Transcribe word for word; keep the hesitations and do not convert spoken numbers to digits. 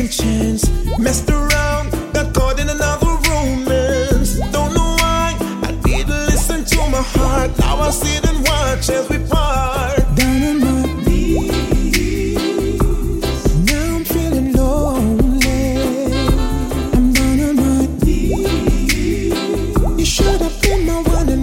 second chance. Messed around, got caught in another romance. Don't know why I didn't listen to my heart. Now I sit and watch as we part. Down on my knees, now I'm feeling lonely. I'm down on my knees. You should have been my one